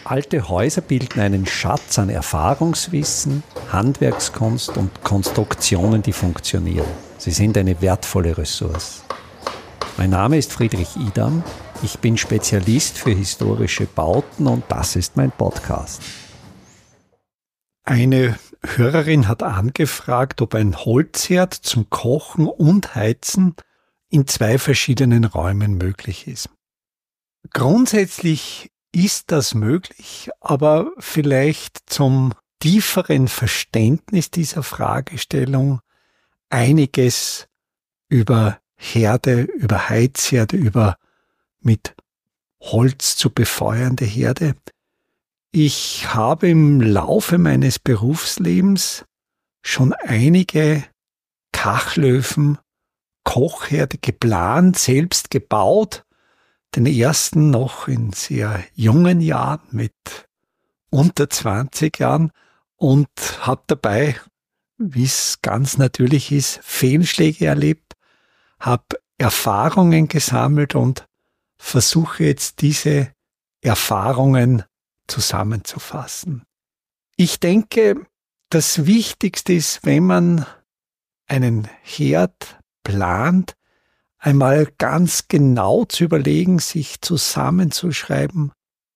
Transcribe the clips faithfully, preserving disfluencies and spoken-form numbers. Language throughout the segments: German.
Alte Häuser bilden einen Schatz an Erfahrungswissen, Handwerkskunst und Konstruktionen, die funktionieren. Sie sind eine wertvolle Ressource. Mein Name ist Friedrich Idam. Ich bin Spezialist für historische Bauten und das ist mein Podcast. Eine Hörerin hat angefragt, ob ein Holzherd zum Kochen und Heizen in zwei verschiedenen Räumen möglich ist. Grundsätzlich ist das möglich, aber vielleicht zum tieferen Verständnis dieser Fragestellung einiges über Herde, über Heizherde, über mit Holz zu befeuernde Herde. Ich habe im Laufe meines Berufslebens schon einige Kachlöfen, Kochherde geplant, selbst gebaut. Den ersten noch in sehr jungen Jahren mit unter zwanzig Jahren und habe dabei, wie es ganz natürlich ist, Fehlschläge erlebt, habe Erfahrungen gesammelt und versuche jetzt diese Erfahrungen zusammenzufassen. Ich denke, das Wichtigste ist, wenn man einen Herd plant, einmal ganz genau zu überlegen, sich zusammenzuschreiben,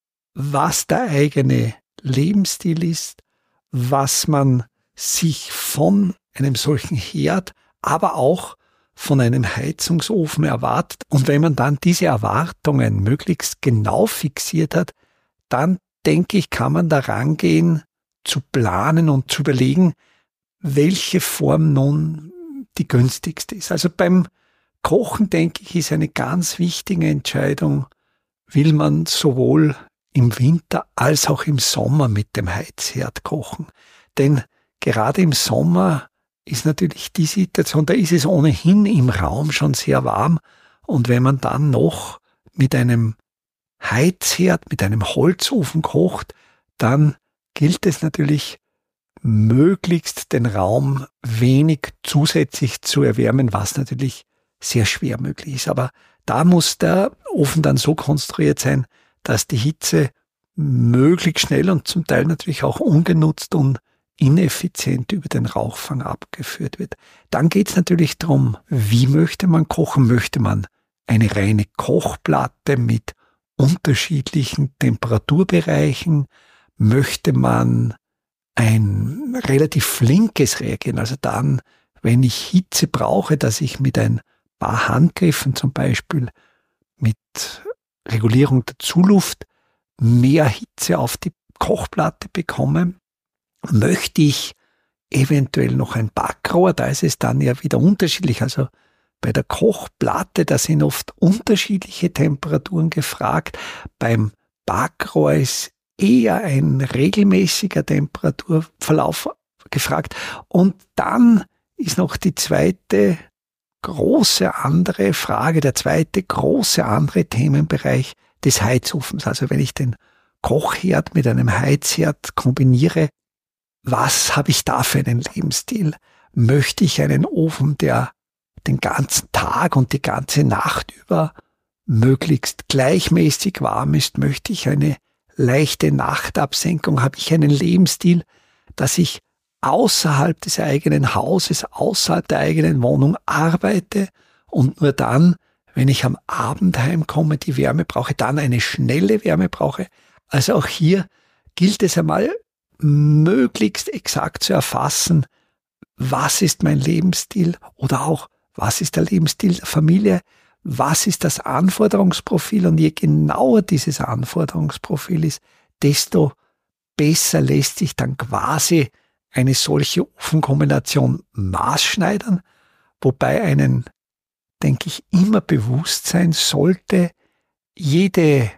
was der eigene Lebensstil ist, was man sich von einem solchen Herd, aber auch von einem Heizungsofen erwartet. Und wenn man dann diese Erwartungen möglichst genau fixiert hat, dann denke ich, kann man daran gehen, zu planen und zu überlegen, welche Form nun die günstigste ist. Also beim Kochen, denke ich, ist eine ganz wichtige Entscheidung, will man sowohl im Winter als auch im Sommer mit dem Heizherd kochen. Denn gerade im Sommer ist natürlich die Situation, da ist es ohnehin im Raum schon sehr warm. Und wenn man dann noch mit einem Heizherd, mit einem Holzofen kocht, dann gilt es natürlich, möglichst den Raum wenig zusätzlich zu erwärmen, was natürlich sehr schwer möglich ist. Aber da muss der Ofen dann so konstruiert sein, dass die Hitze möglichst schnell und zum Teil natürlich auch ungenutzt und ineffizient über den Rauchfang abgeführt wird. Dann geht es natürlich darum, wie möchte man kochen? Möchte man eine reine Kochplatte mit unterschiedlichen Temperaturbereichen? Möchte man ein relativ flinkes Reagieren? Also dann, wenn ich Hitze brauche, dass ich mit ein paar Handgriffen zum Beispiel mit Regulierung der Zuluft mehr Hitze auf die Kochplatte bekomme. Möchte ich eventuell noch ein Backrohr, da ist es dann ja wieder unterschiedlich. Also bei der Kochplatte, da sind oft unterschiedliche Temperaturen gefragt. Beim Backrohr ist eher ein regelmäßiger Temperaturverlauf gefragt. Und dann ist noch die zweite große andere Frage, der zweite große andere Themenbereich des Heizofens. Also wenn ich den Kochherd mit einem Heizherd kombiniere, was habe ich da für einen Lebensstil? Möchte ich einen Ofen, der den ganzen Tag und die ganze Nacht über möglichst gleichmäßig warm ist? Möchte ich eine leichte Nachtabsenkung? Habe ich einen Lebensstil, dass ich außerhalb des eigenen Hauses, außerhalb der eigenen Wohnung arbeite und nur dann, wenn ich am Abend heimkomme, die Wärme brauche, dann eine schnelle Wärme brauche? Also auch hier gilt es einmal, möglichst exakt zu erfassen, was ist mein Lebensstil oder auch, was ist der Lebensstil der Familie, was ist das Anforderungsprofil, und je genauer dieses Anforderungsprofil ist, desto besser lässt sich dann quasi eine solche Ofenkombination maßschneidern, wobei einen, denke ich, immer bewusst sein sollte, jede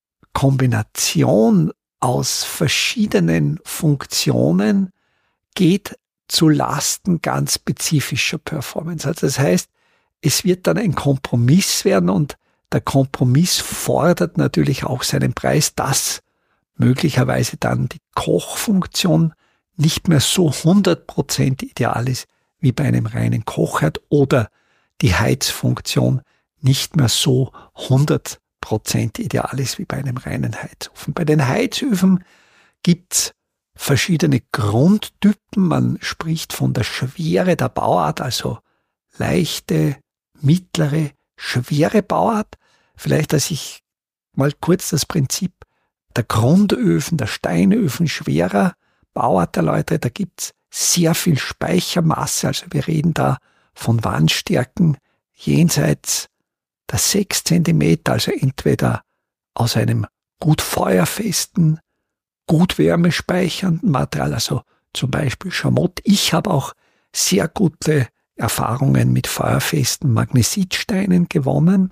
Kombination aus verschiedenen Funktionen geht zu Lasten ganz spezifischer Performance. Also das heißt, es wird dann ein Kompromiss werden und der Kompromiss fordert natürlich auch seinen Preis, dass möglicherweise dann die Kochfunktion nicht mehr so hundert Prozent ideal ist wie bei einem reinen Kochherd oder die Heizfunktion nicht mehr so hundert Prozent ideal ist wie bei einem reinen Heizofen. Bei den Heizöfen gibt's verschiedene Grundtypen. Man spricht von der Schwere der Bauart, also leichte, mittlere, schwere Bauart. Vielleicht, dass ich mal kurz das Prinzip der Grundöfen, der Steinöfen schwerer Bauart erläutere. Da gibt's sehr viel Speichermasse, also wir reden da von Wandstärken jenseits der sechs Zentimeter, also entweder aus einem gut feuerfesten, gut wärmespeichernden Material, also zum Beispiel Schamott. Ich habe auch sehr gute Erfahrungen mit feuerfesten Magnesitsteinen gewonnen.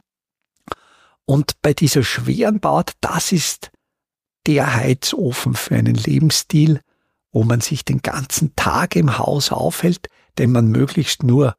Und bei dieser schweren Bauart, das ist der Heizofen für einen Lebensstil, wo man sich den ganzen Tag im Haus aufhält, den man möglichst nur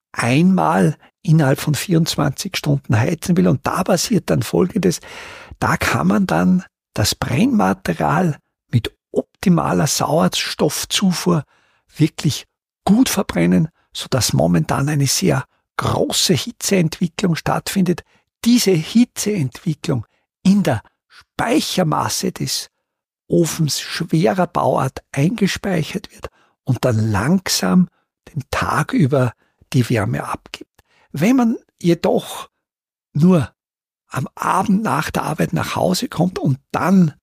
einmal innerhalb von vierundzwanzig Stunden heizen will. Und da passiert dann Folgendes: Da kann man dann das Brennmaterial mit optimaler Sauerstoffzufuhr wirklich gut verbrennen, sodass momentan eine sehr große Hitzeentwicklung stattfindet. Diese Hitzeentwicklung in der Speichermasse des Ofens schwerer Bauart eingespeichert wird und dann langsam den Tag über die Wärme abgibt. Wenn man jedoch nur am Abend nach der Arbeit nach Hause kommt und dann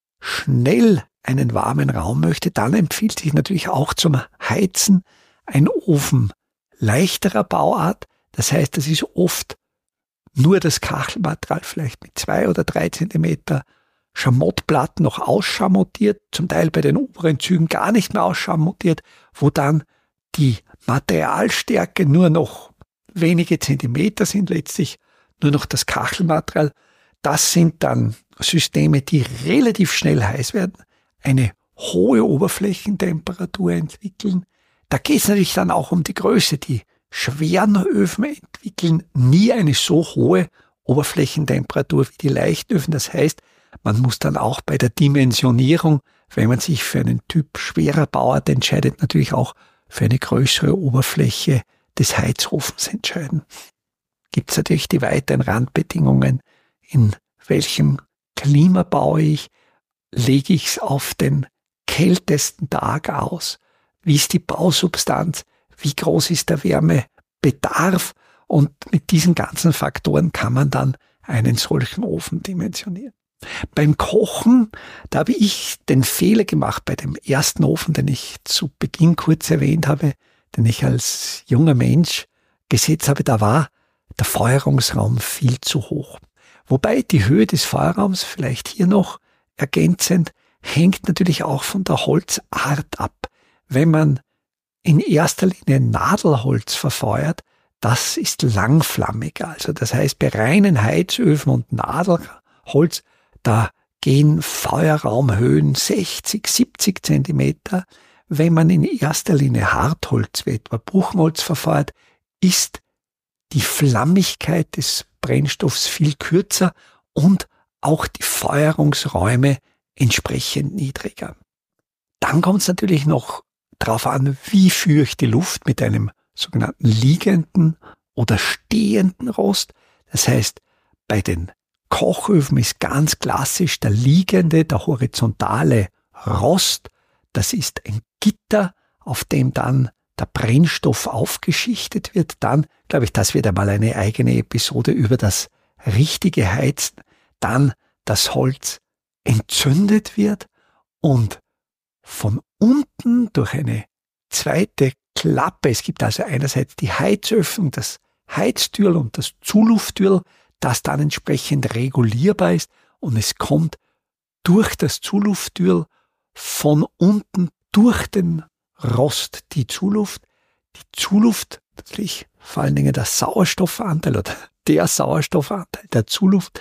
schnell einen warmen Raum möchte, dann empfiehlt sich natürlich auch zum Heizen ein Ofen leichterer Bauart. Das heißt, das ist oft nur das Kachelmaterial, vielleicht mit zwei oder drei Zentimeter Schamottplatten noch ausschamottiert, zum Teil bei den oberen Zügen gar nicht mehr ausschamottiert, wo dann die Materialstärke nur noch wenige Zentimeter sind, letztlich nur noch das Kachelmaterial. Das sind dann Systeme, die relativ schnell heiß werden, eine hohe Oberflächentemperatur entwickeln. Da geht es natürlich dann auch um die Größe. Die schweren Öfen entwickeln nie eine so hohe Oberflächentemperatur wie die leichten Öfen. Das heißt, man muss dann auch bei der Dimensionierung, wenn man sich für einen Typ schwerer Bauart entscheidet, natürlich auch für eine größere Oberfläche des Heizofens entscheiden. Gibt es natürlich die weiteren Randbedingungen, in welchem Klima baue ich, lege ich es auf den kältesten Tag aus, wie ist die Bausubstanz, wie groß ist der Wärmebedarf, und mit diesen ganzen Faktoren kann man dann einen solchen Ofen dimensionieren. Beim Kochen, da habe ich den Fehler gemacht bei dem ersten Ofen, den ich zu Beginn kurz erwähnt habe, den ich als junger Mensch gesetzt habe. Da war der Feuerungsraum viel zu hoch. Wobei die Höhe des Feuerraums, vielleicht hier noch ergänzend, hängt natürlich auch von der Holzart ab. Wenn man in erster Linie Nadelholz verfeuert, das ist langflammiger. Also das heißt, bei reinen Heizöfen und Nadelholz, da gehen Feuerraumhöhen sechzig, siebzig Zentimeter. Wenn man in erster Linie Hartholz, wie etwa Buchenholz, verfeuert, ist die Flammigkeit des Brennstoffs viel kürzer und auch die Feuerungsräume entsprechend niedriger. Dann kommt es natürlich noch darauf an, wie führe ich die Luft mit einem sogenannten liegenden oder stehenden Rost. Das heißt, bei den Kochöfen ist ganz klassisch der liegende, der horizontale Rost. Das ist ein Gitter, auf dem dann der Brennstoff aufgeschichtet wird. Dann, glaube ich, das wird einmal eine eigene Episode über das richtige Heizen. Dann das Holz entzündet wird und von unten durch eine zweite Klappe, es gibt also einerseits die Heizöffnung, das Heiztürl und das Zulufttürl, das dann entsprechend regulierbar ist, und es kommt durch das Zulufttürl von unten durch den Rost die Zuluft. Die Zuluft, natürlich vor allen Dingen der Sauerstoffanteil oder der Sauerstoffanteil der Zuluft,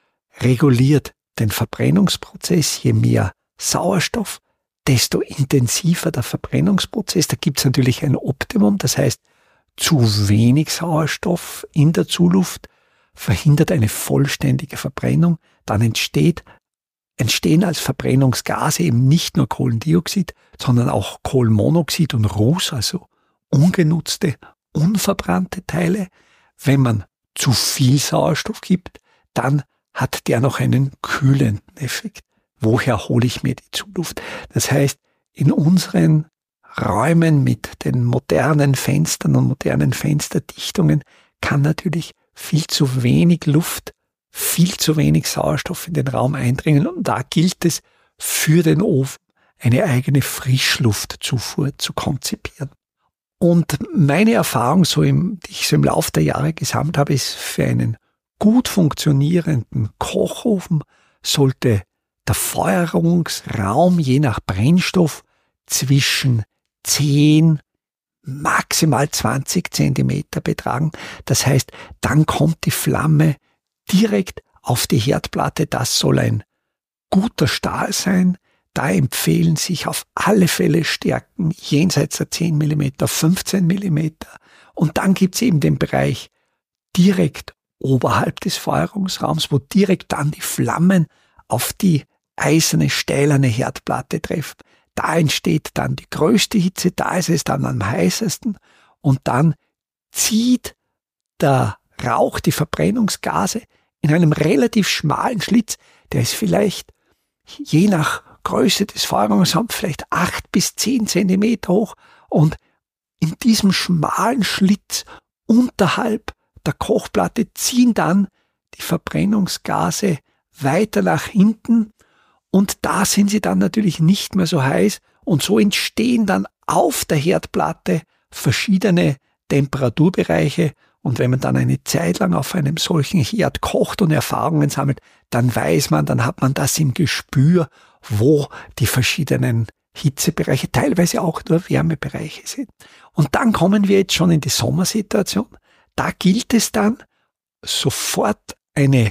reguliert den Verbrennungsprozess. Je mehr Sauerstoff, desto intensiver der Verbrennungsprozess. Da gibt es natürlich ein Optimum, das heißt, zu wenig Sauerstoff in der Zuluft verhindert eine vollständige Verbrennung. Dann entsteht, entstehen als Verbrennungsgase eben nicht nur Kohlendioxid, sondern auch Kohlenmonoxid und Ruß, also ungenutzte, unverbrannte Teile. Wenn man zu viel Sauerstoff gibt, dann hat der noch einen kühlenden Effekt. Woher hole ich mir die Zuluft? Das heißt, in unseren Räumen mit den modernen Fenstern und modernen Fensterdichtungen kann natürlich viel zu wenig Luft, viel zu wenig Sauerstoff in den Raum eindringen. Und da gilt es für den Ofen, eine eigene Frischluftzufuhr zu konzipieren. Und meine Erfahrung, so im, die ich so im Laufe der Jahre gesammelt habe, ist, für einen gut funktionierenden Kochofen sollte der Feuerungsraum je nach Brennstoff zwischen zehn, maximal zwanzig Zentimeter betragen. Das heißt, dann kommt die Flamme direkt auf die Herdplatte. Das soll ein guter Stahl sein. Da empfehlen sich auf alle Fälle Stärken jenseits der zehn Millimeter, fünfzehn Millimeter. Und dann gibt es eben den Bereich direkt oberhalb des Feuerungsraums, wo direkt dann die Flammen auf die eiserne, stählerne Herdplatte treffen. Da entsteht dann die größte Hitze, da ist es dann am heißesten und dann zieht der Rauch, die Verbrennungsgase in einem relativ schmalen Schlitz, der ist vielleicht je nach Größe des Feuerungsraums vielleicht acht bis zehn Zentimeter hoch und in diesem schmalen Schlitz unterhalb der Kochplatte ziehen dann die Verbrennungsgase weiter nach hinten und da sind sie dann natürlich nicht mehr so heiß und so entstehen dann auf der Herdplatte verschiedene Temperaturbereiche und wenn man dann eine Zeit lang auf einem solchen Herd kocht und Erfahrungen sammelt, dann weiß man, dann hat man das im Gespür, wo die verschiedenen Hitzebereiche, teilweise auch nur Wärmebereiche sind. Und dann kommen wir jetzt schon in die Sommersituation. Da gilt es dann, sofort eine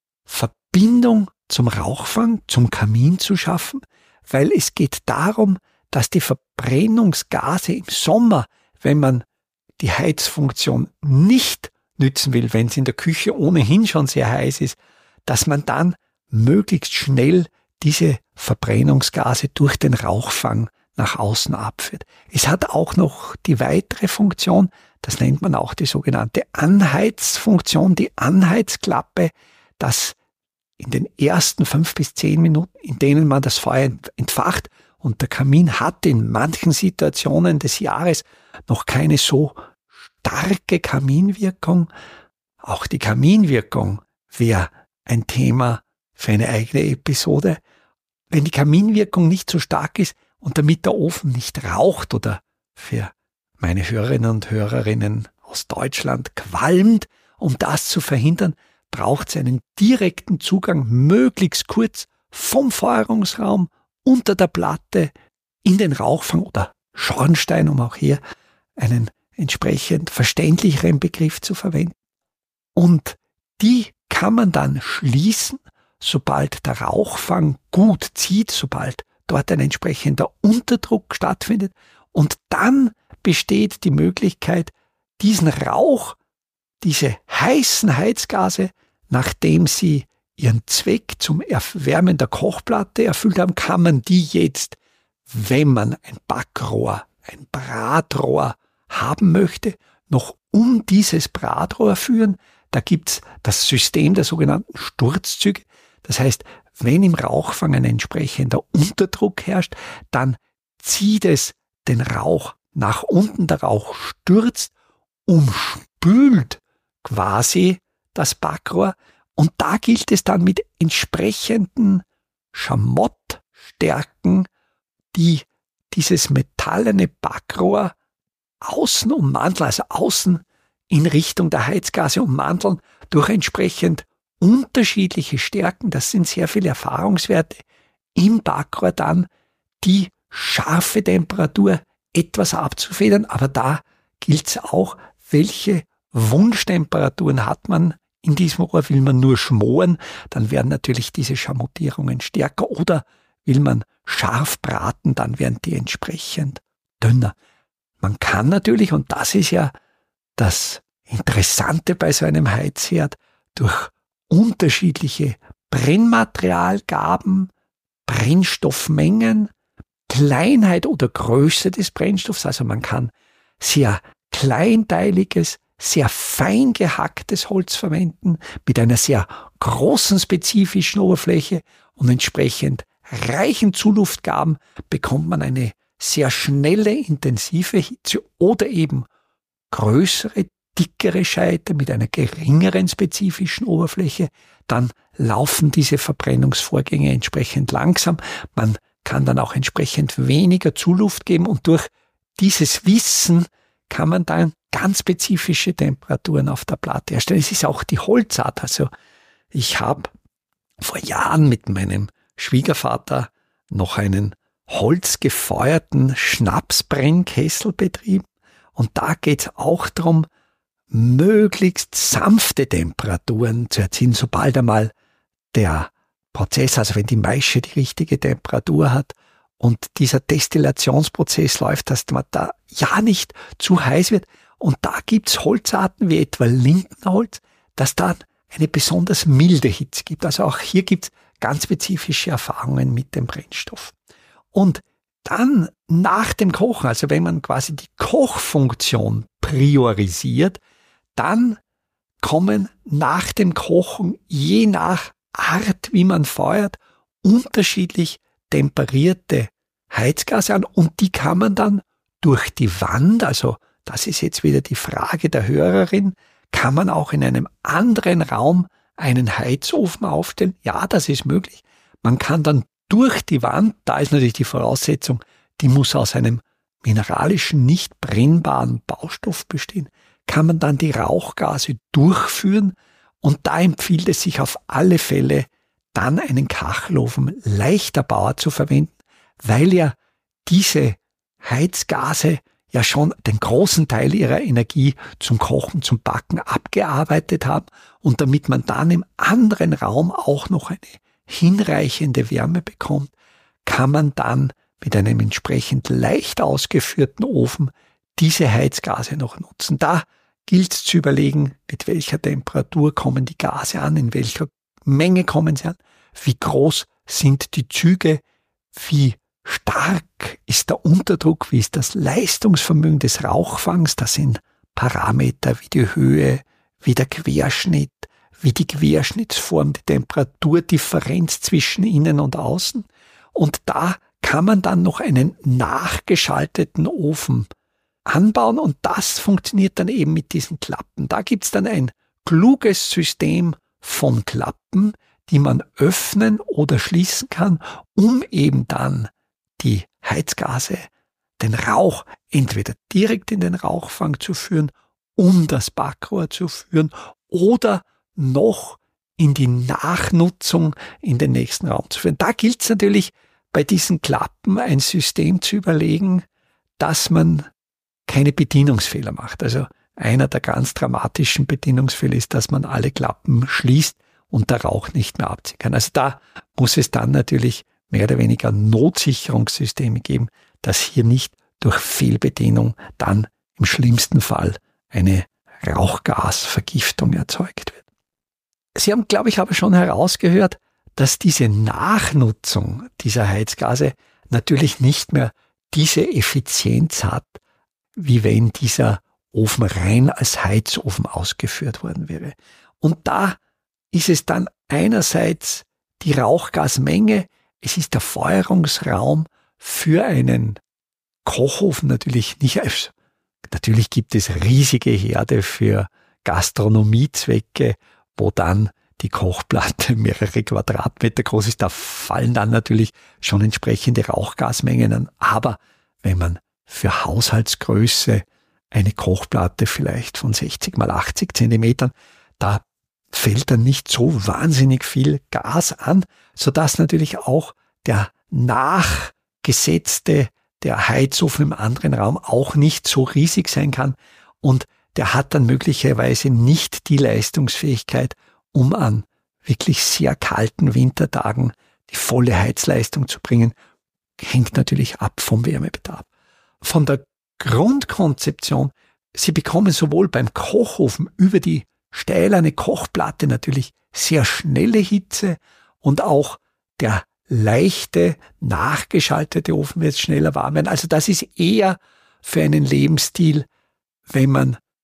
Verbindung zum Rauchfang, zum Kamin zu schaffen, weil es geht darum, dass die Verbrennungsgase im Sommer, wenn man die Heizfunktion nicht nützen will, wenn es in der Küche ohnehin schon sehr heiß ist, dass man dann möglichst schnell diese Verbrennungsgase durch den Rauchfang nach außen abführt. Es hat auch noch die weitere Funktion, das nennt man auch die sogenannte Anheizfunktion, die Anheizklappe, dass in den ersten fünf bis zehn Minuten, in denen man das Feuer entfacht und der Kamin hat in manchen Situationen des Jahres noch keine so starke Kaminwirkung. Auch die Kaminwirkung wäre ein Thema für eine eigene Episode. Wenn die Kaminwirkung nicht so stark ist und damit der Ofen nicht raucht oder für meine Hörerinnen und Hörerinnen aus Deutschland qualmt, um das zu verhindern, braucht es einen direkten Zugang, möglichst kurz vom Feuerungsraum unter der Platte in den Rauchfang oder Schornstein, um auch hier einen entsprechend verständlicheren Begriff zu verwenden. Und die kann man dann schließen, sobald der Rauchfang gut zieht, sobald dort ein entsprechender Unterdruck stattfindet. Und dann besteht die Möglichkeit, diesen Rauch, diese heißen Heizgase, nachdem sie ihren Zweck zum Erwärmen der Kochplatte erfüllt haben, kann man die jetzt, wenn man ein Backrohr, ein Bratrohr haben möchte, noch um dieses Bratrohr führen. Da gibt's das System der sogenannten Sturzzüge. Das heißt, wenn im Rauchfang ein entsprechender Unterdruck herrscht, dann zieht es den Rauch nach unten, der Rauch stürzt, umspült quasi das Backrohr und da gilt es dann mit entsprechenden Schamottstärken, die dieses metallene Backrohr außen ummanteln, also außen in Richtung der Heizgase ummanteln, durch entsprechend unterschiedliche Stärken, das sind sehr viele Erfahrungswerte, im Backrohr dann die scharfe Temperatur etwas abzufedern, aber da gilt es auch, welche Wunschtemperaturen hat man in diesem Rohr. Will man nur schmoren, dann werden natürlich diese Schamottierungen stärker, oder will man scharf braten, dann werden die entsprechend dünner. Man kann natürlich, und das ist ja das Interessante bei so einem Heizherd, durch unterschiedliche Brennmaterialgaben, Brennstoffmengen, Kleinheit oder Größe des Brennstoffs, also man kann sehr kleinteiliges, sehr fein gehacktes Holz verwenden, mit einer sehr großen spezifischen Oberfläche und entsprechend reichen Zuluftgaben bekommt man eine sehr schnelle, intensive Hitze oder eben größere, dickere Scheite mit einer geringeren spezifischen Oberfläche. Dann laufen diese Verbrennungsvorgänge entsprechend langsam. Man kann dann auch entsprechend weniger Zuluft geben und durch dieses Wissen kann man dann ganz spezifische Temperaturen auf der Platte herstellen. Es ist auch die Holzart. Also ich habe vor Jahren mit meinem Schwiegervater noch einen holzgefeuerten Schnapsbrennkessel betrieben. Und da geht es auch darum, möglichst sanfte Temperaturen zu erzielen, sobald einmal der Prozess, also wenn die Maische die richtige Temperatur hat und dieser Destillationsprozess läuft, dass man da ja nicht zu heiß wird. Und da gibt's Holzarten wie etwa Lindenholz, dass da eine besonders milde Hitze gibt. Also auch hier gibt's ganz spezifische Erfahrungen mit dem Brennstoff. Und dann nach dem Kochen, also wenn man quasi die Kochfunktion priorisiert, dann kommen nach dem Kochen je nach Art, wie man feuert, unterschiedlich temperierte Heizgase an und die kann man dann durch die Wand, also das ist jetzt wieder die Frage der Hörerin, kann man auch in einem anderen Raum einen Heizofen aufstellen? Ja, das ist möglich. Man kann dann durch die Wand, da ist natürlich die Voraussetzung, die muss aus einem mineralischen, nicht brennbaren Baustoff bestehen, kann man dann die Rauchgase durchführen und da empfiehlt es sich auf alle Fälle, dann einen Kachelofen leichter Bauer zu verwenden, weil ja diese Heizgase ja schon den großen Teil ihrer Energie zum Kochen, zum Backen abgearbeitet haben und damit man dann im anderen Raum auch noch eine hinreichende Wärme bekommt, kann man dann mit einem entsprechend leicht ausgeführten Ofen diese Heizgase noch nutzen. Da gilt es zu überlegen, mit welcher Temperatur kommen die Gase an, in welcher Menge kommen sie an, wie groß sind die Züge, wie stark ist der Unterdruck, wie ist das Leistungsvermögen des Rauchfangs, das sind Parameter wie die Höhe, wie der Querschnitt, wie die Querschnittsform, die Temperaturdifferenz zwischen innen und außen. Und da kann man dann noch einen nachgeschalteten Ofen anbauen und das funktioniert dann eben mit diesen Klappen. Da gibt's dann ein kluges System von Klappen, die man öffnen oder schließen kann, um eben dann die Heizgase, den Rauch entweder direkt in den Rauchfang zu führen, um das Backrohr zu führen oder noch in die Nachnutzung in den nächsten Raum zu führen. Da gilt es natürlich bei diesen Klappen ein System zu überlegen, dass man keine Bedienungsfehler macht. Also einer der ganz dramatischen Bedienungsfehler ist, dass man alle Klappen schließt und der Rauch nicht mehr abziehen kann. Also da muss es dann natürlich mehr oder weniger Notsicherungssysteme geben, dass hier nicht durch Fehlbedienung dann im schlimmsten Fall eine Rauchgasvergiftung erzeugt wird. Sie haben, glaube ich, aber schon herausgehört, dass diese Nachnutzung dieser Heizgase natürlich nicht mehr diese Effizienz hat, wie wenn dieser Ofen rein als Heizofen ausgeführt worden wäre. Und da ist es dann einerseits die Rauchgasmenge, es ist der Feuerungsraum für einen Kochofen natürlich nicht. Also natürlich gibt es riesige Herde für Gastronomiezwecke, wo dann die Kochplatte mehrere Quadratmeter groß ist. Da fallen dann natürlich schon entsprechende Rauchgasmengen an. Aber wenn man für Haushaltsgröße eine Kochplatte vielleicht von sechzig mal achtzig Zentimetern, da fällt dann nicht so wahnsinnig viel Gas an, sodass natürlich auch der nachgesetzte, der Heizofen im anderen Raum auch nicht so riesig sein kann und der hat dann möglicherweise nicht die Leistungsfähigkeit, um an wirklich sehr kalten Wintertagen die volle Heizleistung zu bringen, hängt natürlich ab vom Wärmebedarf. Von der Grundkonzeption, Sie bekommen sowohl beim Kochofen über die stählerne Kochplatte natürlich sehr schnelle Hitze und auch der leichte, nachgeschaltete Ofen wird schneller warm werden. Also das ist eher für einen Lebensstil, wenn man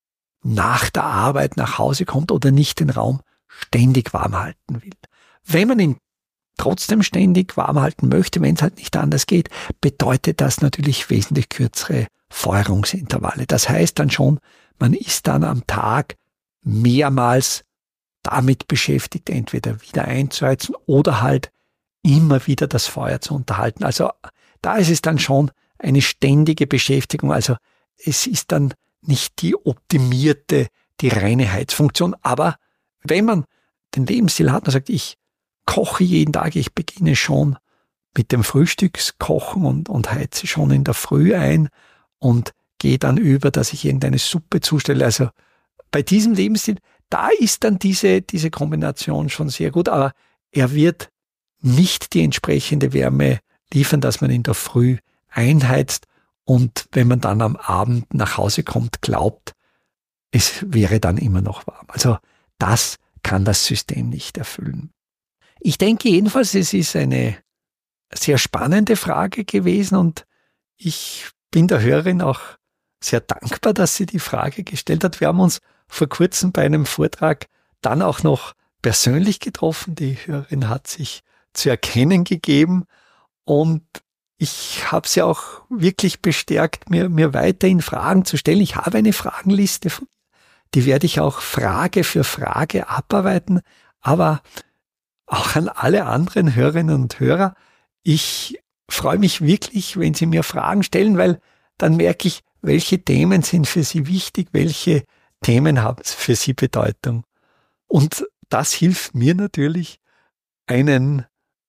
nach der Arbeit nach Hause kommt oder nicht den Raum ständig warm halten will. Wenn man ihn trotzdem ständig warm halten möchte, wenn es halt nicht anders geht, bedeutet das natürlich wesentlich kürzere Feuerungsintervalle. Das heißt dann schon, man ist dann am Tag mehrmals damit beschäftigt, entweder wieder einzuheizen oder halt immer wieder das Feuer zu unterhalten. Also da ist es dann schon eine ständige Beschäftigung. Also es ist dann nicht die optimierte, die reine Heizfunktion. Aber wenn man den Lebensstil hat und sagt, ich koche jeden Tag, ich beginne schon mit dem Frühstückskochen und, und heize schon in der Früh ein und gehe dann über, dass ich irgendeine Suppe zustelle. Also bei diesem Lebensstil, da ist dann diese, diese Kombination schon sehr gut, aber er wird nicht die entsprechende Wärme liefern, dass man in der Früh einheizt und wenn man dann am Abend nach Hause kommt, glaubt, es wäre dann immer noch warm. Also das kann das System nicht erfüllen. Ich denke jedenfalls, es ist eine sehr spannende Frage gewesen und ich bin der Hörerin auch sehr dankbar, dass sie die Frage gestellt hat. Wir haben uns vor kurzem bei einem Vortrag dann auch noch persönlich getroffen. Die Hörerin hat sich zu erkennen gegeben und ich habe sie auch wirklich bestärkt, mir, mir weiterhin Fragen zu stellen. Ich habe eine Fragenliste, die werde ich auch Frage für Frage abarbeiten, aber auch an alle anderen Hörerinnen und Hörer, ich freue mich wirklich, wenn Sie mir Fragen stellen, weil dann merke ich, welche Themen sind für Sie wichtig, welche Themen haben für Sie Bedeutung. Und das hilft mir natürlich, einen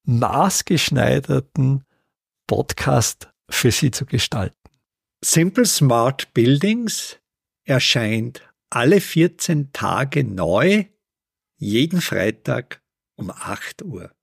maßgeschneiderten Podcast für Sie zu gestalten. Simple Smart Buildings erscheint alle vierzehn Tage neu, jeden Freitag um acht Uhr.